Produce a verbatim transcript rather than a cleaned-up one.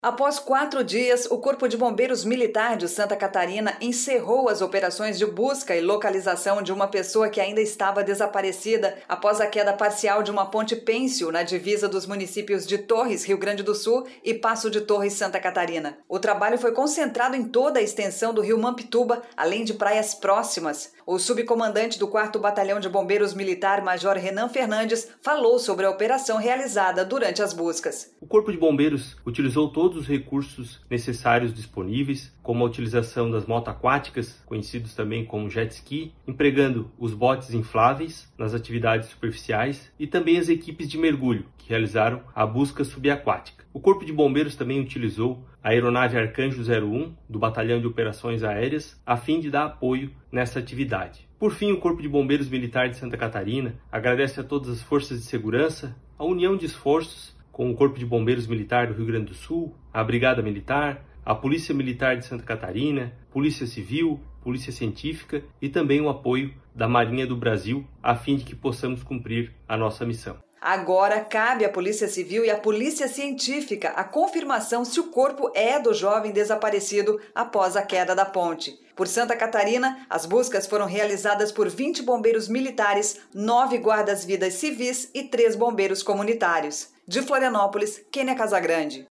Após quatro dias, o Corpo de Bombeiros Militar de Santa Catarina encerrou as operações de busca e localização de uma pessoa que ainda estava desaparecida após a queda parcial de uma ponte pênsil na divisa dos municípios de Torres, Rio Grande do Sul, e Passo de Torres, Santa Catarina. O trabalho foi concentrado em toda a extensão do rio Mampituba, além de praias próximas. O subcomandante do quarto Batalhão de Bombeiros Militar, Major Renan Fernandes, falou sobre a operação realizada durante as buscas. O Corpo de Bombeiros utilizou todos os recursos necessários disponíveis, como a utilização das motos aquáticas, conhecidos também como jet ski, empregando os botes infláveis nas atividades superficiais e também as equipes de mergulho, que realizaram a busca subaquática. O Corpo de Bombeiros também utilizou a aeronave Arcanjo zero um do Batalhão de Operações Aéreas a fim de dar apoio nessa atividade. Por fim, o Corpo de Bombeiros Militar de Santa Catarina agradece a todas as forças de segurança a união de esforços com o Corpo de Bombeiros Militar do Rio Grande do Sul, a Brigada Militar, a Polícia Militar de Santa Catarina, Polícia Civil, Polícia Científica e também o apoio da Marinha do Brasil a fim de que possamos cumprir a nossa missão. Agora cabe à Polícia Civil e à Polícia Científica a confirmação se o corpo é do jovem desaparecido após a queda da ponte. Por Santa Catarina, as buscas foram realizadas por vinte bombeiros militares, nove guardas-vidas civis e três bombeiros comunitários. De Florianópolis, Kênia Casagrande.